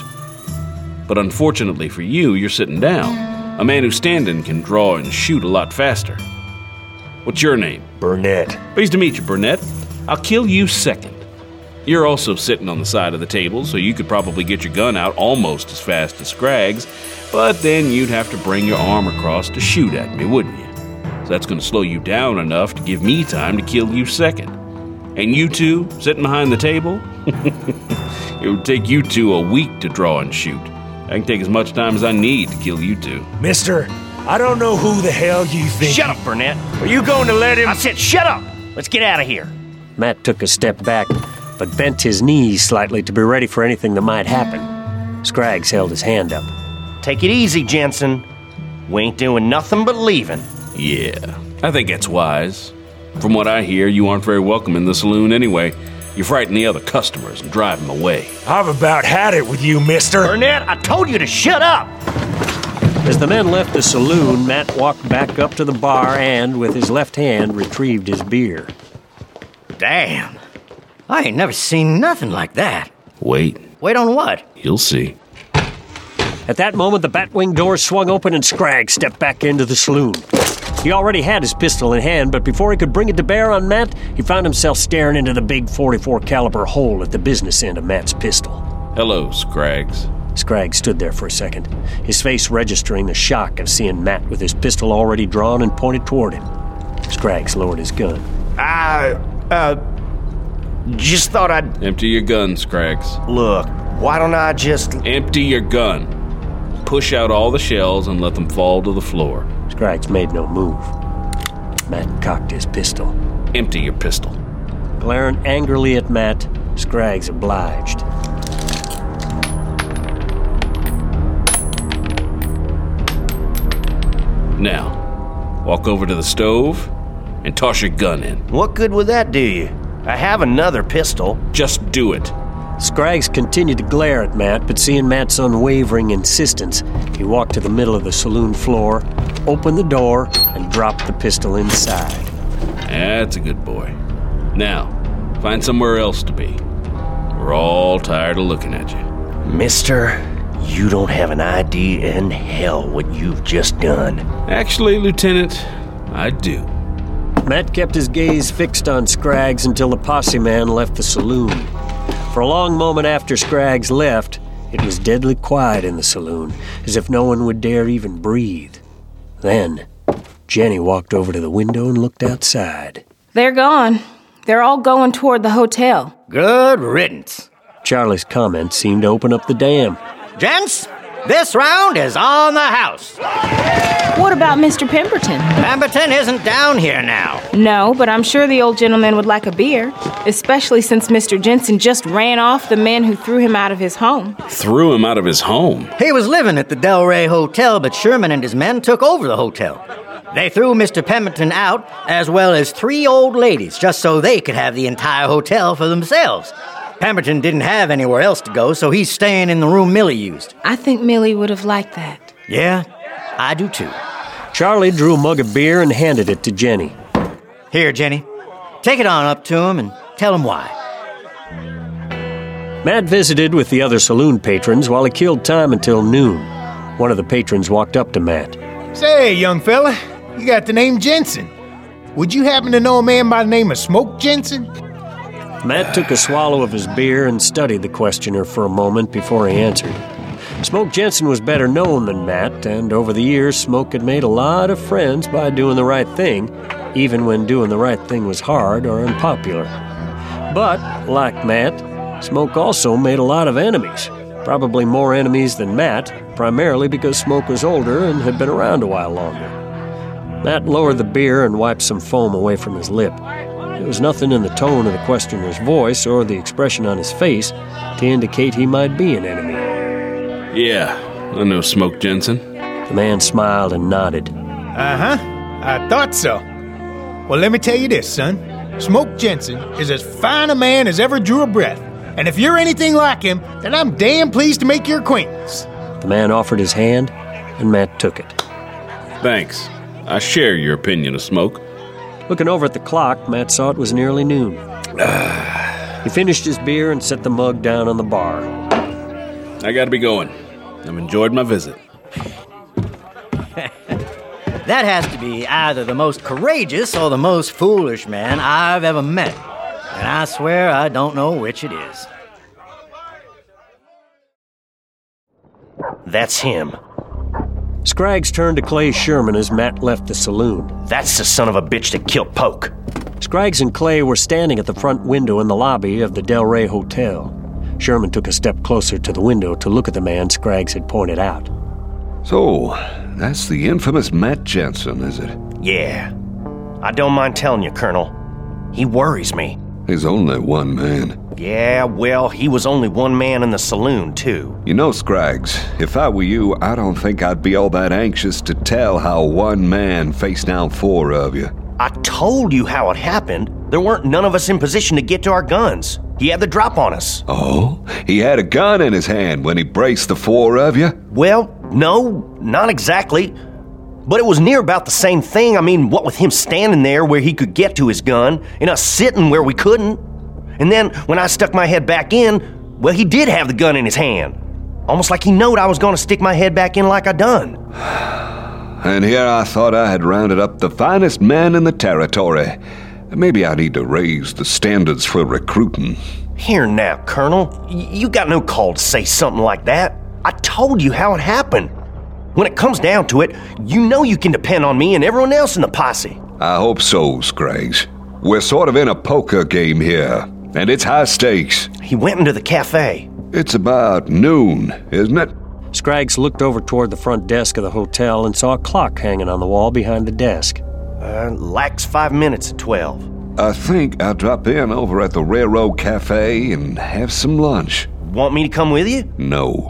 But unfortunately for you, you're sitting down. A man who's standing can draw and shoot a lot faster. What's your name? Burnett. Pleased to meet you, Burnett. I'll kill you second. You're also sitting on the side of the table, so you could probably get your gun out almost as fast as Scraggs, but then you'd have to bring your arm across to shoot at me, wouldn't you? So that's going to slow you down enough to give me time to kill you second. And you two, sitting behind the table? It would take you two a week to draw and shoot. I can take as much time as I need to kill you two. Mister, I don't know who the hell you think... Shut up, Burnett. Are you going to let him... I said shut up! Let's get out of here. Matt took a step back, but bent his knees slightly to be ready for anything that might happen. Scraggs held his hand up. Take it easy, Jensen. We ain't doing nothing but leaving. Yeah, I think that's wise. From what I hear, you aren't very welcome in the saloon anyway. You frighten the other customers and drive them away. I've about had it with you, mister. Burnett, I told you to shut up! As the men left the saloon, Matt walked back up to the bar and, with his left hand, retrieved his beer. Damn. I ain't never seen nothing like that. Wait. Wait on what? You'll see. At that moment, the Batwing door swung open and Scraggs stepped back into the saloon. He already had his pistol in hand, but before he could bring it to bear on Matt, he found himself staring into the big forty-four caliber hole at the business end of Matt's pistol. Hello, Scraggs. Scraggs stood there for a second, his face registering the shock of seeing Matt with his pistol already drawn and pointed toward him. Scraggs lowered his gun. I, uh, just thought I'd... Empty your gun, Scraggs. Look, why don't I just... Empty your gun. Push out all the shells and let them fall to the floor. Scraggs made no move. Matt cocked his pistol. Empty your pistol. Glaring angrily at Matt, Scraggs obliged. Now, walk over to the stove and toss your gun in. What good would that do you? I have another pistol. Just do it. Scraggs continued to glare at Matt, but seeing Matt's unwavering insistence, he walked to the middle of the saloon floor, opened the door, and dropped the pistol inside. That's a good boy. Now, find somewhere else to be. We're all tired of looking at you. Mister, you don't have an idea in hell what you've just done. Actually, Lieutenant, I do. Matt kept his gaze fixed on Scraggs until the posse man left the saloon. For a long moment after Scraggs left, it was deadly quiet in the saloon, as if no one would dare even breathe. Then, Jenny walked over to the window and looked outside. They're gone. They're all going toward the hotel. Good riddance. Charlie's comment seemed to open up the dam. Gents, this round is on the house. What about Mister Pemberton? Pemberton isn't down here now. No, but I'm sure the old gentleman would like a beer, especially since Mister Jensen just ran off the men who threw him out of his home. Threw him out of his home? He was living at the Delray Hotel, but Sherman and his men took over the hotel. They threw Mister Pemberton out, as well as three old ladies, just so they could have the entire hotel for themselves. Pemberton didn't have anywhere else to go, so he's staying in the room Millie used. I think Millie would have liked that. Yeah, I do too. Charlie drew a mug of beer and handed it to Jenny. Here, Jenny. Take it on up to him and tell him why. Matt visited with the other saloon patrons while he killed time until noon. One of the patrons walked up to Matt. Say, young fella, you got the name Jensen. Would you happen to know a man by the name of Smoke Jensen? Matt took a swallow of his beer and studied the questioner for a moment before he answered. Smoke Jensen was better known than Matt, and over the years, Smoke had made a lot of friends by doing the right thing, even when doing the right thing was hard or unpopular. But, like Matt, Smoke also made a lot of enemies, probably more enemies than Matt, primarily because Smoke was older and had been around a while longer. Matt lowered the beer and wiped some foam away from his lip. There was nothing in the tone of the questioner's voice or the expression on his face to indicate he might be an enemy. Yeah, I know Smoke Jensen. The man smiled and nodded. Uh-huh, I thought so. Well, let me tell you this, son. Smoke Jensen is as fine a man as ever drew a breath. And if you're anything like him, then I'm damn pleased to make your acquaintance. The man offered his hand, and Matt took it. Thanks. I share your opinion of Smoke. Looking over at the clock, Matt saw it was nearly noon. He finished his beer and set the mug down on the bar. I gotta be going. I've enjoyed my visit. That has to be either the most courageous or the most foolish man I've ever met. And I swear I don't know which it is. That's him. Scraggs turned to Clay Sherman as Matt left the saloon. That's the son of a bitch that killed Poke. Scraggs and Clay were standing at the front window in the lobby of the Delray Hotel. Sherman took a step closer to the window to look at the man Scraggs had pointed out. So, that's the infamous Matt Jensen, is it? Yeah. I don't mind telling you, Colonel. He worries me. He's only one man. Yeah, well, he was only one man in the saloon, too. You know, Scraggs, if I were you, I don't think I'd be all that anxious to tell how one man faced down four of you. I told you how it happened. There weren't none of us in position to get to our guns. He had the drop on us. Oh? He had a gun in his hand when he braced the four of you? Well, no, not exactly. But it was near about the same thing. I mean, what with him standing there where he could get to his gun, and us sitting where we couldn't. And then, when I stuck my head back in, well, he did have the gun in his hand. Almost like he knowed I was going to stick my head back in like I done. And here I thought I had rounded up the finest men in the territory. Maybe I need to raise the standards for recruiting. Here now, Colonel. Y- you got no call to say something like that. I told you how it happened. When it comes down to it, you know you can depend on me and everyone else in the posse. I hope so, Scraggs. We're sort of in a poker game here, and it's high stakes. He went into the cafe. It's about noon, isn't it? Scraggs looked over toward the front desk of the hotel and saw a clock hanging on the wall behind the desk. Uh, lacks five minutes at twelve. I think I'll drop in over at the Railroad Cafe and have some lunch. Want me to come with you? No.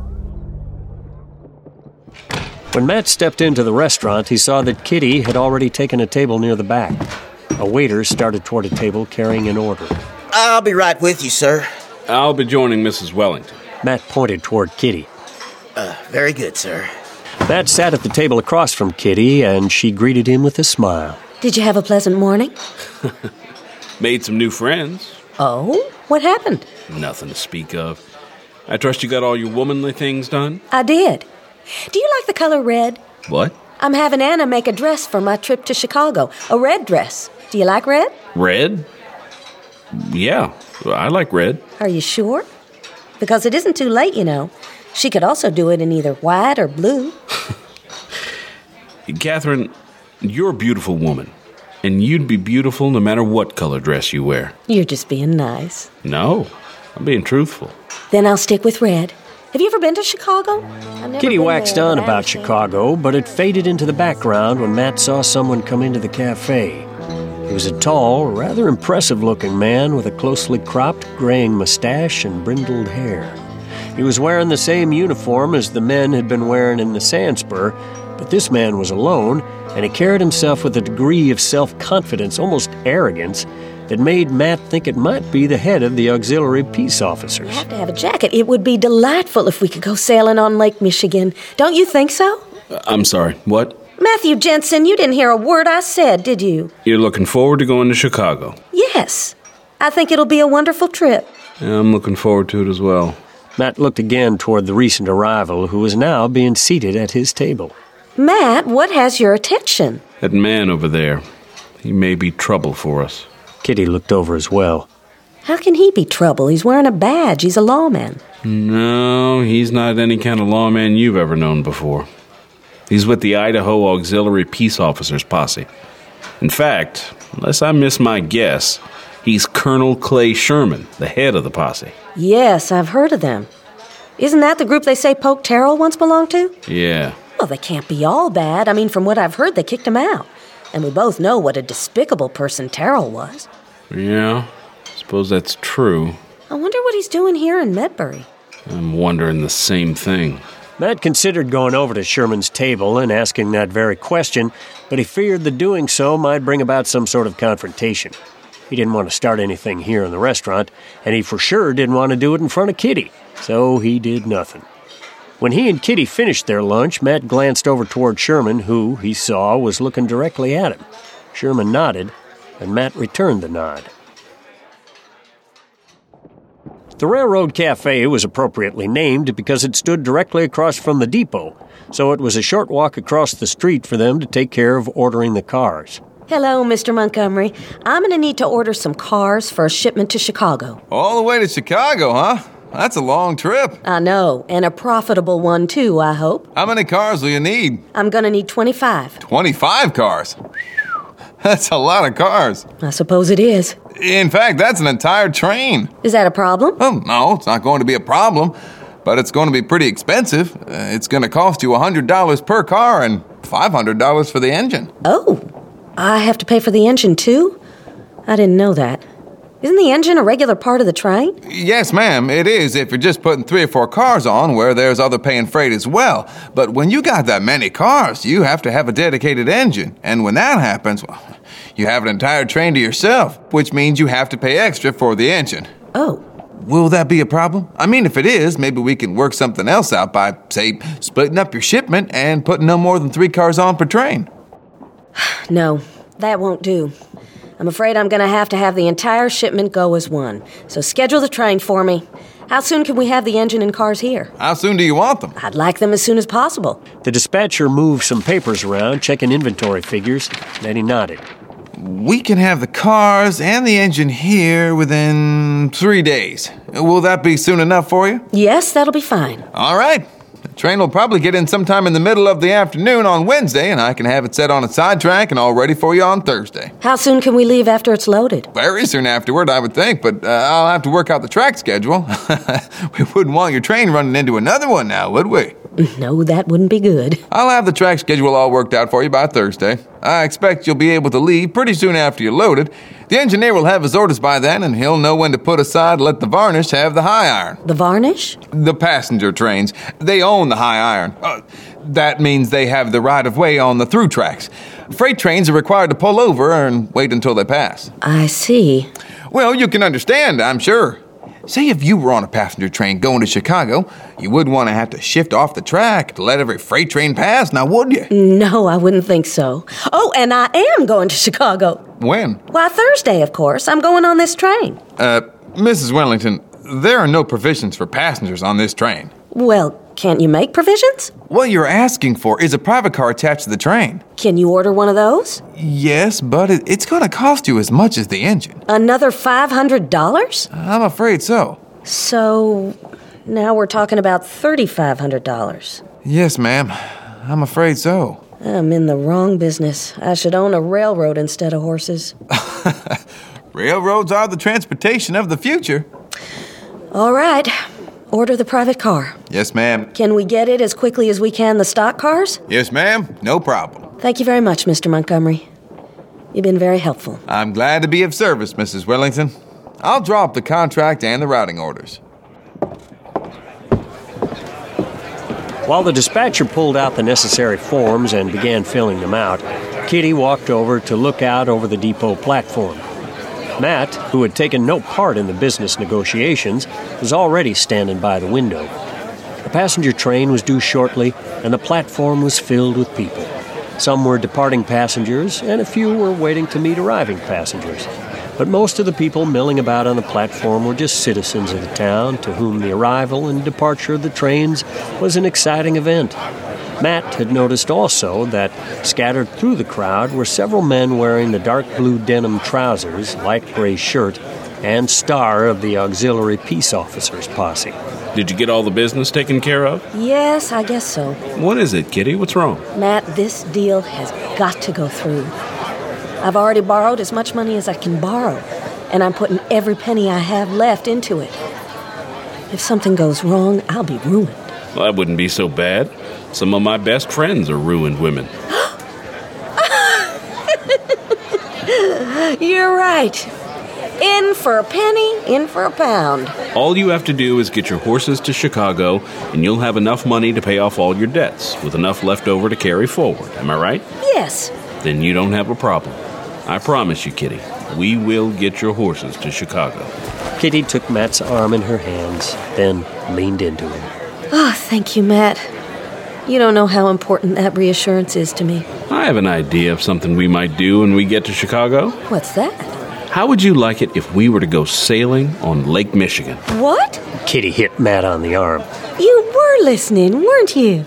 When Matt stepped into the restaurant, he saw that Kitty had already taken a table near the back. A waiter started toward a table carrying an order. I'll be right with you, sir. I'll be joining Missus Wellington. Matt pointed toward Kitty. Uh, very good, sir. Matt sat at the table across from Kitty, and she greeted him with a smile. Did you have a pleasant morning? Made some new friends. Oh? What happened? Nothing to speak of. I trust you got all your womanly things done? I did. Do you like the color red? What? I'm having Anna make a dress for my trip to Chicago. A red dress. Do you like red? Red? Yeah, I like red. Are you sure? Because it isn't too late, you know. She could also do it in either white or blue. Catherine, you're a beautiful woman. And you'd be beautiful no matter what color dress you wear. You're just being nice. No, I'm being truthful. Then I'll stick with red. Have you ever been to Chicago? Kitty waxed on about Chicago, but it faded into the background when Matt saw someone come into the cafe. He was a tall, rather impressive-looking man with a closely cropped, graying mustache and brindled hair. He was wearing the same uniform as the men had been wearing in the Sandspur, but this man was alone, and he carried himself with a degree of self-confidence, almost arrogance, that made Matt think it might be the head of the auxiliary peace officers. You have to have a jacket. It would be delightful if we could go sailing on Lake Michigan. Don't you think so? Uh, I'm sorry, what? Matthew Jensen, you didn't hear a word I said, did you? You're looking forward to going to Chicago? Yes. I think it'll be a wonderful trip. Yeah, I'm looking forward to it as well. Matt looked again toward the recent arrival, who was now being seated at his table. Matt, what has your attention? That man over there. He may be trouble for us. Kitty looked over as well. How can he be trouble? He's wearing a badge. He's a lawman. No, he's not any kind of lawman you've ever known before. He's with the Idaho Auxiliary Peace Officers Posse. In fact, unless I miss my guess, he's Colonel Clay Sherman, the head of the posse. Yes, I've heard of them. Isn't that the group they say Polk Terrell once belonged to? Yeah. Well, they can't be all bad. I mean, from what I've heard, they kicked him out. And we both know what a despicable person Terrell was. Yeah, suppose that's true. I wonder what he's doing here in Medbury. I'm wondering the same thing. Matt considered going over to Sherman's table and asking that very question, but he feared that doing so might bring about some sort of confrontation. He didn't want to start anything here in the restaurant, and he for sure didn't want to do it in front of Kitty, so he did nothing. When he and Kitty finished their lunch, Matt glanced over toward Sherman, who, he saw, was looking directly at him. Sherman nodded, and Matt returned the nod. The Railroad Cafe was appropriately named because it stood directly across from the depot, so it was a short walk across the street for them to take care of ordering the cars. Hello, Mister Montgomery. I'm going to need to order some cars for a shipment to Chicago. All the way to Chicago, huh? That's a long trip. I know, and a profitable one, too, I hope. How many cars will you need? I'm going to need twenty-five. twenty-five cars? That's a lot of cars. I suppose it is. In fact, that's an entire train. Is that a problem? Oh, no, it's not going to be a problem. But it's going to be pretty expensive. Uh, it's going to cost you one hundred dollars per car and five hundred dollars for the engine. Oh, I have to pay for the engine too? I didn't know that. Isn't the engine a regular part of the train? Yes, ma'am, it is if you're just putting three or four cars on where there's other paying freight as well. But when you got that many cars, you have to have a dedicated engine. And when that happens, well, you have an entire train to yourself, which means you have to pay extra for the engine. Oh. Will that be a problem? I mean, if it is, maybe we can work something else out by, say, splitting up your shipment and putting no more than three cars on per train. No, that won't do. I'm afraid I'm going to have to have the entire shipment go as one. So schedule the train for me. How soon can we have the engine and cars here? How soon do you want them? I'd like them as soon as possible. The dispatcher moved some papers around, checking inventory figures. Then he nodded. We can have the cars and the engine here within three days. Will that be soon enough for you? Yes, that'll be fine. All right. The train will probably get in sometime in the middle of the afternoon on Wednesday, and I can have it set on a sidetrack and all ready for you on Thursday. How soon can we leave after it's loaded? Very soon afterward, I would think, but uh, I'll have to work out the track schedule. We wouldn't want your train running into another one now, would we? No, that wouldn't be good. I'll have the track schedule all worked out for you by Thursday. I expect you'll be able to leave pretty soon after you're loaded. The engineer will have his orders by then, and he'll know when to put aside and let the varnish have the high iron. The varnish? The passenger trains. They own the high iron. Uh, that means they have the right-of-way on the through tracks. Freight trains are required to pull over and wait until they pass. I see. Well, you can understand, I'm sure. Say if you were on a passenger train going to Chicago, you wouldn't want to have to shift off the track to let every freight train pass, now would you? No, I wouldn't think so. Oh, and I am going to Chicago. When? Why, Thursday, of course. I'm going on this train. Uh, Missus Wellington, there are no provisions for passengers on this train. Well, can't you make provisions? What you're asking for is a private car attached to the train. Can you order one of those? Yes, but it, it's going to cost you as much as the engine. Another five hundred dollars? I'm afraid so. So, now we're talking about three thousand five hundred dollars. Yes, ma'am. I'm afraid so. I'm in the wrong business. I should own a railroad instead of horses. Railroads are the transportation of the future. All right. Order the private car. Yes, ma'am. Can we get it as quickly as we can the stock cars? Yes, ma'am. No problem. Thank you very much, Mister Montgomery. You've been very helpful. I'm glad to be of service, Missus Wellington. I'll draw up the contract and the routing orders. While the dispatcher pulled out the necessary forms and began filling them out, Kitty walked over to look out over the depot platform. Matt, who had taken no part in the business negotiations, was already standing by the window. The passenger train was due shortly, and the platform was filled with people. Some were departing passengers, and a few were waiting to meet arriving passengers. But most of the people milling about on the platform were just citizens of the town to whom the arrival and departure of the trains was an exciting event. Matt had noticed also that scattered through the crowd were several men wearing the dark blue denim trousers, light gray shirt, and star of the Auxiliary Peace Officers posse. Did you get all the business taken care of? Yes, I guess so. What is it, Kitty? What's wrong? Matt, this deal has got to go through. I've already borrowed as much money as I can borrow, and I'm putting every penny I have left into it. If something goes wrong, I'll be ruined. Well, that wouldn't be so bad. Some of my best friends are ruined women. You're right. In for a penny, in for a pound. All you have to do is get your horses to Chicago, and you'll have enough money to pay off all your debts, with enough left over to carry forward. Am I right? Yes. Then you don't have a problem. I promise you, Kitty, we will get your horses to Chicago. Kitty took Matt's arm in her hands, then leaned into him. Oh, thank you, Matt. You don't know how important that reassurance is to me. I have an idea of something we might do when we get to Chicago. What's that? How would you like it if we were to go sailing on Lake Michigan? What? Kitty hit Matt on the arm. You were listening, weren't you?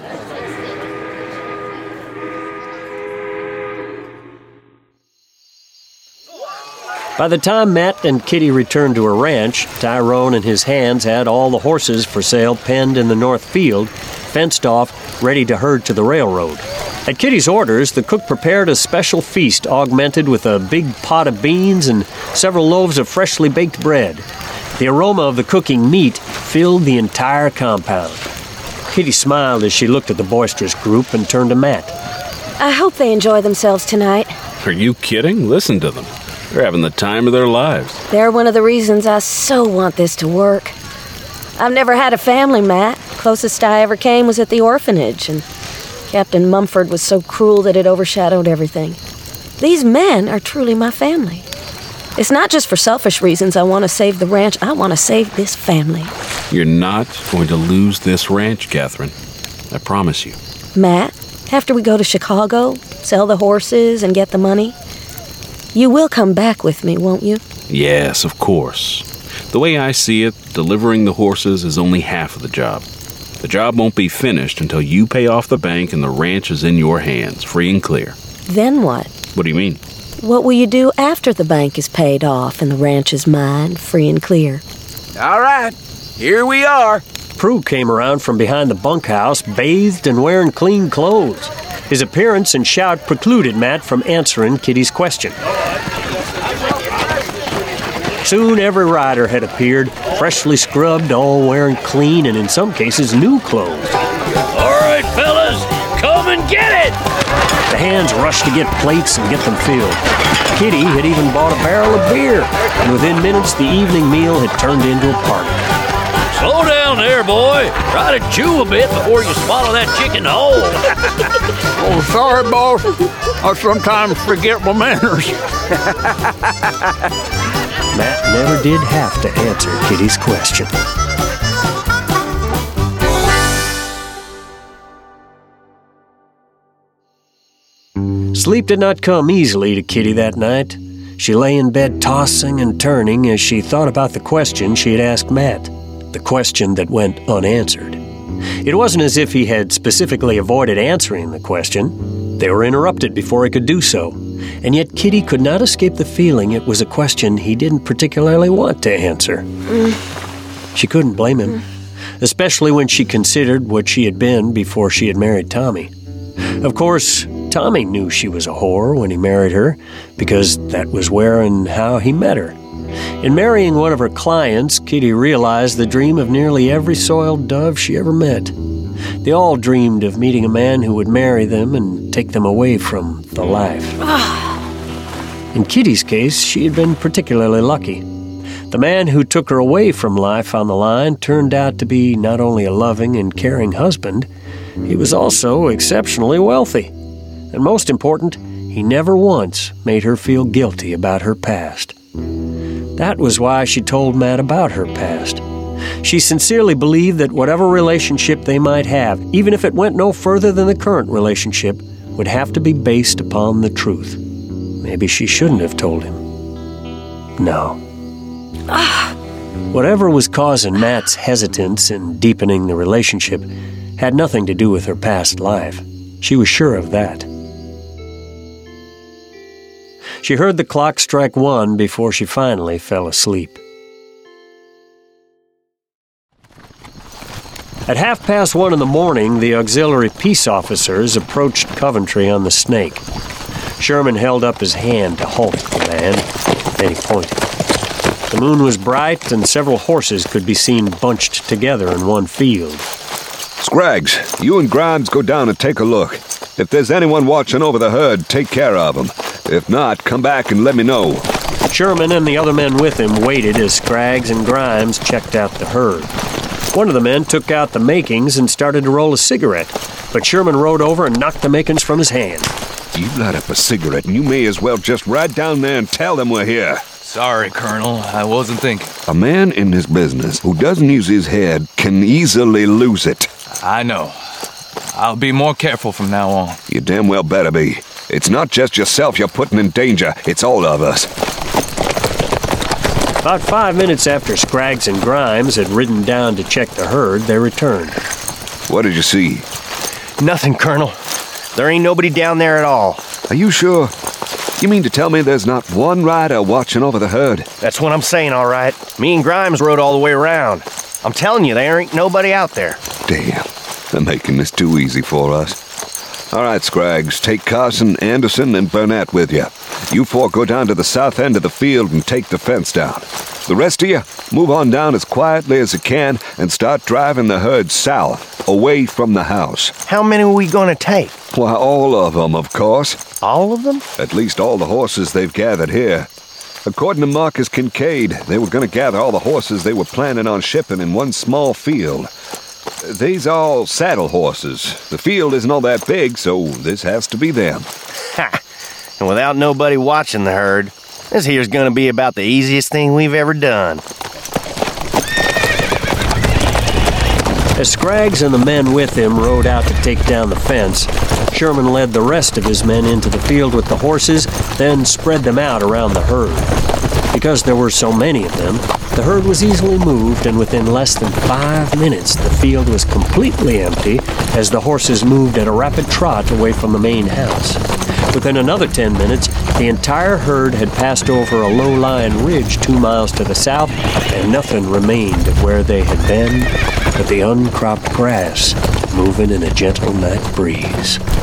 By the time Matt and Kitty returned to her ranch, Tyrone and his hands had all the horses for sale penned in the north field, fenced off, ready to herd to the railroad. At Kitty's orders, the cook prepared a special feast augmented with a big pot of beans and several loaves of freshly baked bread. The aroma of the cooking meat filled the entire compound. Kitty smiled as she looked at the boisterous group and turned to Matt. I hope they enjoy themselves tonight. Are you kidding? Listen to them. They're having the time of their lives. They're one of the reasons I so want this to work. I've never had a family, Matt. Closest I ever came was at the orphanage, and Captain Mumford was so cruel that it overshadowed everything. These men are truly my family. It's not just for selfish reasons I want to save the ranch. I want to save this family. You're not going to lose this ranch, Catherine. I promise you. Matt, after we go to Chicago, sell the horses, and get the money, you will come back with me, won't you? Yes, of course. The way I see it, delivering the horses is only half of the job. The job won't be finished until you pay off the bank and the ranch is in your hands, free and clear. Then what? What do you mean? What will you do after the bank is paid off and the ranch is mine, free and clear? All right, here we are. Prue came around from behind the bunkhouse, bathed and wearing clean clothes. His appearance and shout precluded Matt from answering Kitty's question. Soon every rider had appeared, freshly scrubbed, all wearing clean and in some cases new clothes. All right, fellas, come and get it! The hands rushed to get plates and get them filled. Kitty had even bought a barrel of beer, and within minutes the evening meal had turned into a party. Slow down there, boy. Try to chew a bit before you swallow that chicken whole. Oh, sorry, boss. I sometimes forget my manners. Matt never did have to answer Kitty's question. Sleep did not come easily to Kitty that night. She lay in bed tossing and turning as she thought about the question she had asked Matt, the question that went unanswered. It wasn't as if he had specifically avoided answering the question. They were interrupted before he could do so, and yet Kitty could not escape the feeling it was a question he didn't particularly want to answer. Mm. She couldn't blame him, mm. especially when she considered what she had been before she had married Tommy. Of course, Tommy knew she was a whore when he married her, because that was where and how he met her. In marrying one of her clients, Kitty realized the dream of nearly every soiled dove she ever met. They all dreamed of meeting a man who would marry them and take them away from the life. In Kitty's case, she had been particularly lucky. The man who took her away from life on the line turned out to be not only a loving and caring husband, he was also exceptionally wealthy. And most important, he never once made her feel guilty about her past. That was why she told Matt about her past. She sincerely believed that whatever relationship they might have, even if it went no further than the current relationship, would have to be based upon the truth. Maybe she shouldn't have told him. No. Whatever was causing Matt's hesitance in deepening the relationship had nothing to do with her past life. She was sure of that. She heard the clock strike one before she finally fell asleep. At half past one in the morning, the auxiliary peace officers approached Coventry on the Snake. Sherman held up his hand to halt the man. Then he pointed. The moon was bright, and several horses could be seen bunched together in one field. Scraggs, you and Grimes go down and take a look. If there's anyone watching over the herd, take care of them. If not, come back and let me know. Sherman and the other men with him waited as Scraggs and Grimes checked out the herd. One of the men took out the makings and started to roll a cigarette, but Sherman rode over and knocked the makings from his hand. You light up a cigarette, and you may as well just ride down there and tell them we're here. Sorry, Colonel. I wasn't thinking. A man in this business who doesn't use his head can easily lose it. I know. I'll be more careful from now on. You damn well better be. It's not just yourself you're putting in danger, it's all of us. About five minutes after Scraggs and Grimes had ridden down to check the herd, they returned. What did you see? Nothing, Colonel. There ain't nobody down there at all. Are you sure? You mean to tell me there's not one rider watching over the herd? That's what I'm saying, all right. Me and Grimes rode all the way around. I'm telling you, there ain't nobody out there. Damn, they're making this too easy for us. All right, Scraggs, take Carson, Anderson, and Burnett with you. You four go down to the south end of the field and take the fence down. The rest of you, move on down as quietly as you can and start driving the herd south, away from the house. How many are we gonna take? Why, all of them, of course. All of them? At least all the horses they've gathered here. According to Marcus Kincaid, they were going to gather all the horses they were planning on shipping in one small field. These are all saddle horses. The field isn't all that big, so this has to be them. Ha! And without nobody watching the herd, this here's gonna be about the easiest thing we've ever done. As Scraggs and the men with him rode out to take down the fence, Sherman led the rest of his men into the field with the horses, then spread them out around the herd. Because there were so many of them, the herd was easily moved, and within less than five minutes, the field was completely empty as the horses moved at a rapid trot away from the main house. Within another ten minutes, the entire herd had passed over a low-lying ridge two miles to the south, and nothing remained of where they had been but the uncropped grass moving in a gentle night breeze.